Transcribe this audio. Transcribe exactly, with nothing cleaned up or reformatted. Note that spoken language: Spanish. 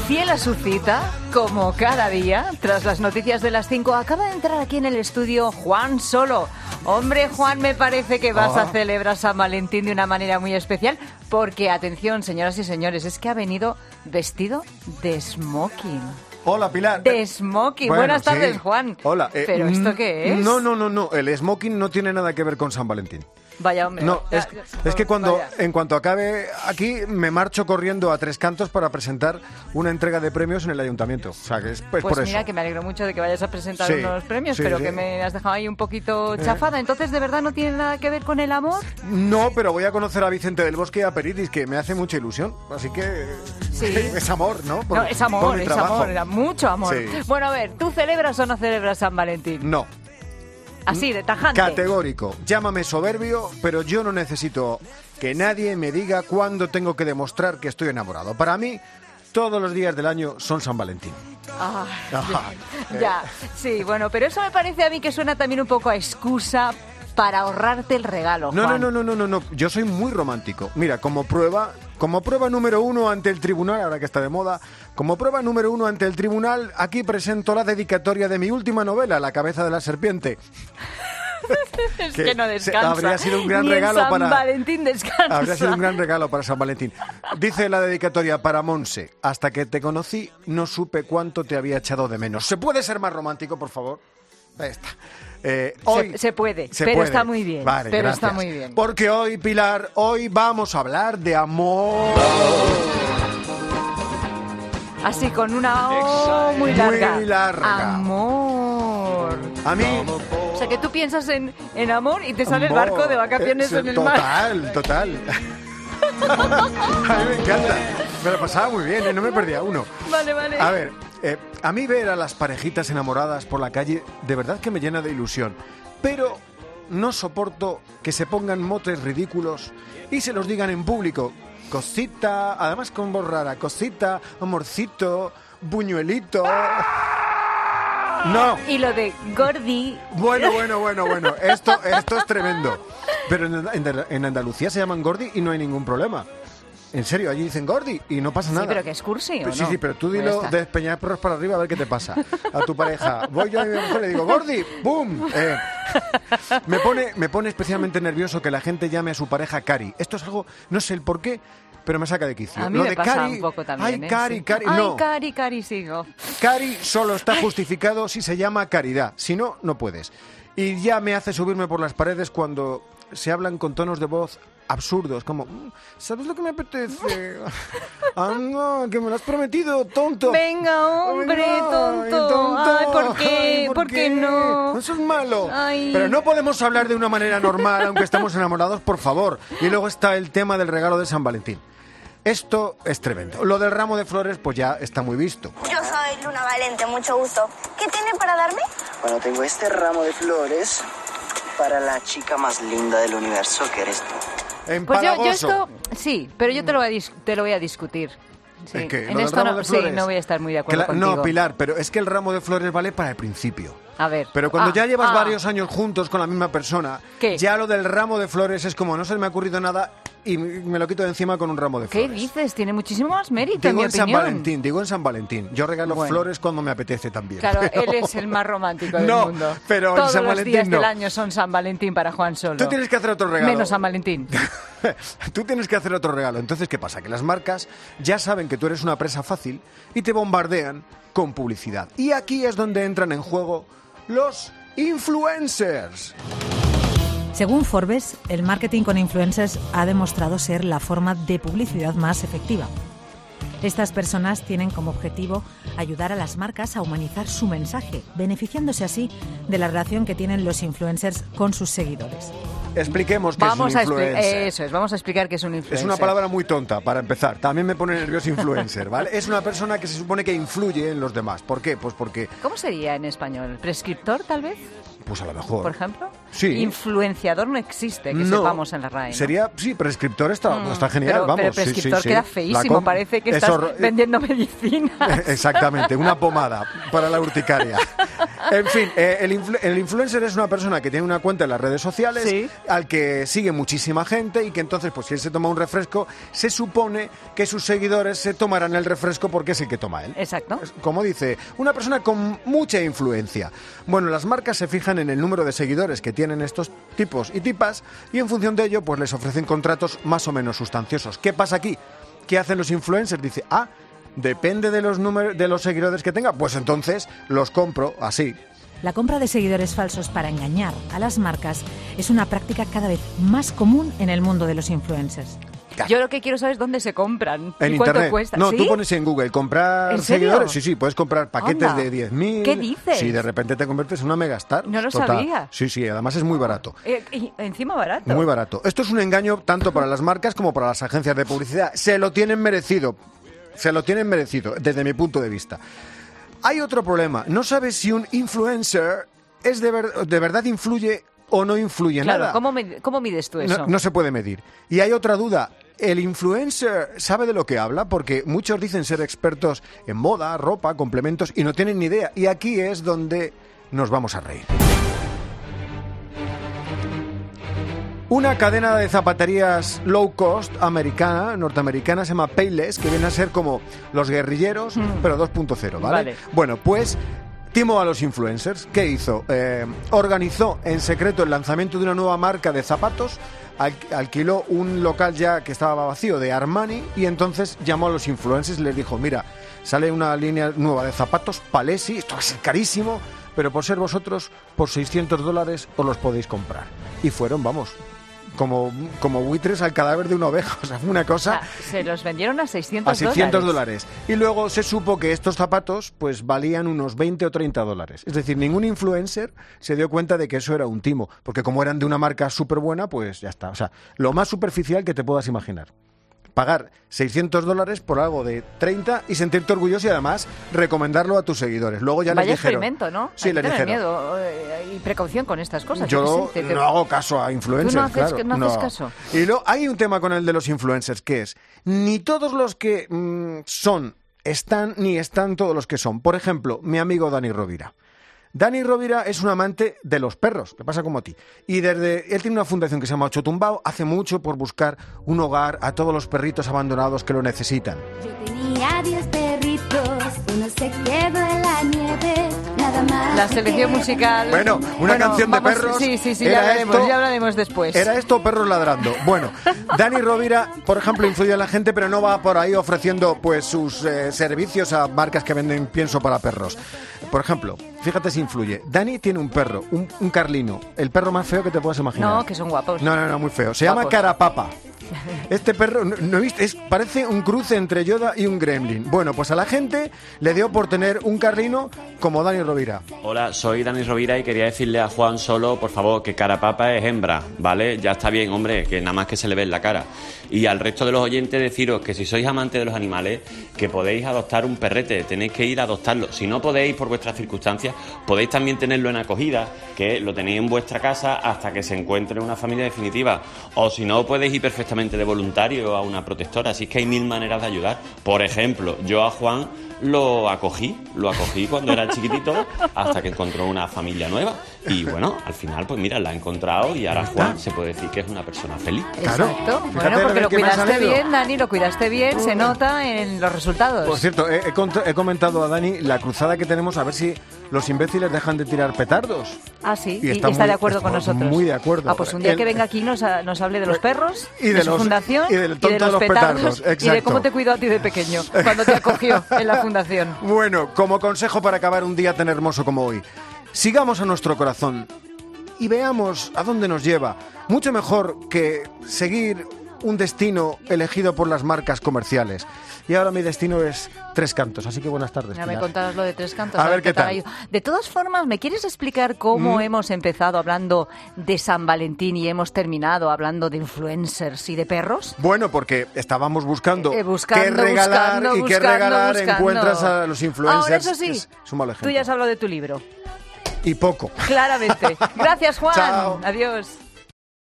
Fiel a su cita, como cada día, tras las noticias de las cinco, acaba de entrar aquí en el estudio Juan Solo. Hombre, Juan, me parece que vas Ah. a celebrar San Valentín de una manera muy especial, porque, atención, señoras y señores, es que ha venido vestido de smoking. Hola, Pilar. De smoking. Bueno, Buenas tardes, sí. Juan. Hola. eh, ¿Pero esto mm, qué es? No, no, no, no. El smoking no tiene nada que ver con San Valentín. Vaya, hombre. No, Ya, es, ya, es que cuando, vaya. en cuanto acabe aquí, me marcho corriendo a Tres Cantos para presentar una entrega de premios en el ayuntamiento. O sea, que es pues, Pues por mira, eso. que me alegro mucho de que vayas a presentar Sí, unos premios, sí, pero sí. que me has dejado ahí un poquito chafada. Entonces, ¿de verdad no tiene nada que ver con el amor? No, pero voy a conocer a Vicente del Bosque y a Peritis, que me hace mucha ilusión. Así que Sí. es amor, ¿no? Por- No, es por amor, mi es trabajo. amor, era mucho amor. Sí. Bueno, a ver, ¿tú celebras o no celebras San Valentín? No. Así, de tajante. Categórico. Llámame soberbio, pero yo no necesito que nadie me diga cuándo tengo que demostrar que estoy enamorado. Para mí, todos los días del año son San Valentín. Ah, Ajá. ya, sí, bueno, pero eso me parece a mí que suena también un poco a excusa para ahorrarte el regalo, No, no, Juan. no, no, no, no, no. Yo soy muy romántico. Mira, como prueba, como prueba número uno ante el tribunal, ahora que está de moda, como prueba número uno ante el tribunal, aquí presento la dedicatoria de mi última novela, La cabeza de la serpiente. Es que que no se- descansa. habría sido un gran Ni en regalo San para- Valentín descansa. Habría sido un gran regalo para San Valentín. Dice la dedicatoria para Monse: hasta que te conocí, no supe cuánto te había echado de menos. ¿Se puede ser más romántico, por favor? Ahí está. Eh, hoy Se, se puede, se pero puede. está muy bien. Vale, pero gracias. está muy bien. Porque hoy, Pilar, hoy vamos a hablar de amor. Así, con una O muy larga. Muy larga. Amor. A mí... O sea, que tú piensas en, en amor y te sale el amor, barco de vacaciones eh, en el mar. Total, total. A mí me encanta. Me lo pasaba muy bien, ¿eh? No me perdía uno. Vale, vale. A ver, eh, a mí ver a las parejitas enamoradas por la calle de verdad que me llena de ilusión, pero no soporto que se pongan motes ridículos y se los digan en público. Cosita, además con voz rara, cosita, amorcito, buñuelito. No. Y lo de Gordi. Bueno, bueno, bueno, bueno. Esto, esto es tremendo. Pero en, en- en Andalucía se llaman Gordi y no hay ningún problema. En serio, allí dicen Gordi y no pasa Sí, nada. pero que es cursi, ¿o Pero sí, no? sí, pero tú Pues dilo está. de Peñaperros para arriba a ver qué te pasa. A tu pareja. Voy yo a mi mujer y le digo, Gordi, ¡bum! Eh, me, pone, me pone especialmente nervioso que la gente llame a su pareja Cari. Esto es algo, no sé el por qué, pero me saca de quicio. A mí Lo me de pasa Cari, un poco también. Ay, ¿eh? Cari, Sí. Cari, Ay, no. Cari, Cari, sigo. Cari solo está justificado si se llama caridad. Si no, no puedes. Y ya me hace subirme por las paredes cuando se hablan con tonos de voz absurdos, como, "Mm, ¿sabes lo que me apetece? Ah, no, que me lo has prometido, tonto. Venga, hombre, Venga, tonto. Ay, ¿por qué? Ay, ¿Por qué no? Eso es malo. Ay. Pero no podemos hablar de una manera normal, aunque estamos enamorados, por favor. Y luego está el tema del regalo de San Valentín. Esto es tremendo. Lo del ramo de flores, pues ya está muy visto. Yo soy Luna Valente, mucho gusto. ¿Qué tiene para darme? Bueno, tengo este ramo de flores para la chica más linda del universo, que eres tú. Pues yo, yo Empalagoso. esto, sí, pero yo te lo voy a, dis- te lo voy a discutir. Sí. ¿El qué? ¿Lo En del esto ramo no, de sí, flores? no voy a estar muy de acuerdo Cla- contigo. No, Pilar, pero es que el ramo de flores vale para el principio. A ver. Pero cuando Ah, ya llevas ah. varios años juntos con la misma persona, ¿Qué? ya lo del ramo de flores es como no se me ha ocurrido nada y me lo quito de encima con un ramo de ¿Qué flores. dices? Tiene muchísimo más mérito, en Digo mi en San opinión. Valentín, digo en San Valentín. Yo regalo Bueno. flores cuando me apetece también. Claro, pero- él es el más romántico del No, mundo. pero en Todos San los Valentín días no. del año son San Valentín para Juan Solo. Tú tienes que hacer otro regalo. Menos San Valentín. Tú tienes que hacer otro regalo. Entonces, ¿qué pasa? Que las marcas ya saben que tú eres una presa fácil y te bombardean con publicidad. Y aquí es donde entran en juego los influencers. Según Forbes, el marketing con influencers ha demostrado ser la forma de publicidad más efectiva. Estas personas tienen como objetivo ayudar a las marcas a humanizar su mensaje, beneficiándose así de la relación que tienen los influencers con sus seguidores. Expliquemos qué Vamos es a un explicar. influencer. Eso es, vamos a explicar qué es un influencer. Es una palabra muy tonta, para empezar. También me pone nervioso influencer, ¿vale? Es una persona que se supone que influye en los demás. ¿Por qué? Pues porque, ¿Cómo sería en español? ¿Prescriptor, tal vez? pues a lo mejor. Por ejemplo. Sí. Influenciador no existe, que no, sepamos en la RAE, ¿no? Sería, sí, prescriptor está, mm, está genial, pero, vamos. Pero prescriptor sí, sí, queda sí. feísimo, com- parece que estás Eso, vendiendo medicinas. Exactamente, una pomada para la urticaria. En fin, eh, el, influ- el influencer es una persona que tiene una cuenta en las redes sociales, ¿sí? al que sigue muchísima gente y que entonces, pues si él se toma un refresco, se supone que sus seguidores se tomarán el refresco porque es el que toma él. Exacto. Como dice, una persona con mucha influencia. Bueno, las marcas se fijan en el número de seguidores que tienen estos tipos y tipas y en función de ello, pues les ofrecen contratos más o menos sustanciosos. ¿Qué pasa aquí? ¿Qué hacen los influencers? Dice, ah, depende de los números de los seguidores que tenga, pues entonces los compro así. La compra de seguidores falsos para engañar a las marcas es una práctica cada vez más común en el mundo de los influencers. Yo lo que quiero saber es dónde se compran en y cuánto internet. cuesta. No, ¿Sí? tú pones en Google comprar ¿En serio? seguidores. Sí, sí, puedes comprar paquetes Anda. de diez mil. ¿Qué dices? Sí, de repente te conviertes en una megastar. No lo Total. sabía. Sí, sí, además es muy barato. Eh, y encima barato. Muy barato. Esto es un engaño tanto para las marcas como para las agencias de publicidad. Se lo tienen merecido. Se lo tienen merecido, desde mi punto de vista. Hay otro problema. No sabes si un influencer es de, ver- de verdad influye o no influye Claro, nada. ¿cómo, me- ¿cómo mides tú eso? No, no se puede medir. Y hay otra duda. ¿El influencer sabe de lo que habla? Porque muchos dicen ser expertos en moda, ropa, complementos y no tienen ni idea. Y aquí es donde nos vamos a reír. Una cadena de zapaterías low cost americana, norteamericana, se llama Payless, que viene a ser como los guerrilleros, mm. pero dos punto cero, ¿vale? Vale. Bueno, pues timó a los influencers. ¿Qué hizo? Eh, organizó en secreto el lanzamiento de una nueva marca de zapatos, al, alquiló un local ya que estaba vacío de Armani y entonces llamó a los influencers y les dijo, mira, sale una línea nueva de zapatos, Palesi, esto va a ser carísimo, pero por ser vosotros, por seiscientos dólares os los podéis comprar. Y fueron, vamos, como, como buitres al cadáver de una oveja. O sea, fue una cosa... Ah, se los vendieron a seiscientos A seiscientos dólares. Y luego se supo que estos zapatos pues valían unos veinte o treinta dólares. Es decir, ningún influencer se dio cuenta de que eso era un timo. Porque como eran de una marca súper buena, pues ya está. O sea, lo más superficial que te puedas imaginar. Pagar seiscientos dólares por algo de treinta y sentirte orgulloso y además recomendarlo a tus seguidores. Luego ya Vaya les dijeron... experimento, ¿no? Sí, Hay que les tener dijeron. miedo eh, y precaución con estas cosas. Yo qué sé, te- no hago caso a influencers, ¿Tú no haces- claro. no haces caso? Y luego hay un tema con el de los influencers, que es, ni todos los que mm, son, están, ni están todos los que son. Por ejemplo, mi amigo Dani Rovira. Dani Rovira es un amante de los perros, le pasa como a ti. Y desde él tiene una fundación que se llama Ocho Tumbao, hace mucho por buscar un hogar a todos los perritos abandonados que lo necesitan. Yo tenía diez perritos, uno se quedó en la nieve, nada más. La selección musical... Bueno, una canción de vamos- perros. Sí, sí, sí, era ya hablaremos, esto- ya hablaremos después. ¿Era esto perros ladrando? Bueno, Dani Rovira, por ejemplo, influye a la gente, pero no va por ahí ofreciendo pues sus eh, servicios a marcas que venden pienso para perros. Por ejemplo, fíjate si influye. Dani tiene un perro, un, un carlino, el perro más feo que te puedas imaginar. No, que son guapos. No, no, no, muy feo. Se llama Guapos. Carapapa. Este perro, no, no viste, es, parece un cruce entre Yoda y un gremlin. Bueno, pues a la gente le dio por tener un carlino como Dani Rovira. Hola, soy Dani Rovira y quería decirle a Juan Solo, por favor, que Carapapa es hembra, ¿vale? Ya está bien, hombre, que nada más que se le ve en la cara. Y al resto de los oyentes deciros que si sois amantes de los animales, que podéis adoptar un perrete, tenéis que ir a adoptarlo. Si no podéis por vuestras circunstancias, podéis también tenerlo en acogida, que lo tenéis en vuestra casa hasta que se encuentre una familia definitiva. O si no, podéis ir perfectamente de voluntario a una protectora. Así que hay mil maneras de ayudar. Por ejemplo, yo a Juan lo acogí, lo acogí cuando era chiquitito hasta que encontró una familia nueva. Y bueno, al final, pues mira, la ha encontrado y ahora Juan se puede decir que es una persona feliz. Claro. Exacto. Fíjate Bueno, porque de lo qué me ha cuidaste salido. bien, Dani, lo cuidaste bien, se nota en los resultados. Por cierto, he, he cont- he comentado a Dani la cruzada que tenemos a ver si los imbéciles dejan de tirar petardos. Ah, sí, Y y está está, muy- de acuerdo con está nosotros. muy de acuerdo. Ah, pues un día El- que venga aquí nos, ha- nos hable de los perros, Y de, de su los- fundación y del tonto de de los los petardos, petardos, y de exacto. cómo te cuidó a ti de pequeño, cuando te acogió en la fundación. Bueno, como consejo para acabar un día tan hermoso como hoy, sigamos a nuestro corazón y veamos a dónde nos lleva. Mucho mejor que seguir un destino elegido por las marcas comerciales. Y ahora mi destino es Tres Cantos, así que buenas tardes. Ya me Pilar. contabas lo de Tres Cantos. A ver qué tal. ha ido. De todas formas, ¿me quieres explicar cómo Mm. hemos empezado hablando de San Valentín y hemos terminado hablando de influencers y de perros? Bueno, porque estábamos buscando, Eh, buscando, qué regalar buscando, y qué buscando, regalar, buscando. encuentras a los influencers. Ahora, eso sí, es, es un mal ejemplo. tú ya has hablado de tu libro. y poco. Claramente. Gracias, Juan. Chao. Adiós.